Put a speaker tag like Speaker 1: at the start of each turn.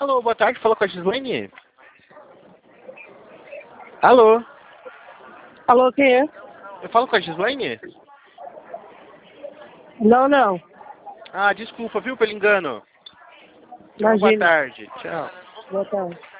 Speaker 1: Alô, boa tarde, fala com a Gislaine? Alô,
Speaker 2: Alô, quem é?
Speaker 1: eu falo com a Gislaine?
Speaker 2: Não, não.
Speaker 1: Ah, desculpa, viu, pelo engano. Então, boa
Speaker 2: Imagina.
Speaker 1: tarde, tchau.
Speaker 2: Boa tarde.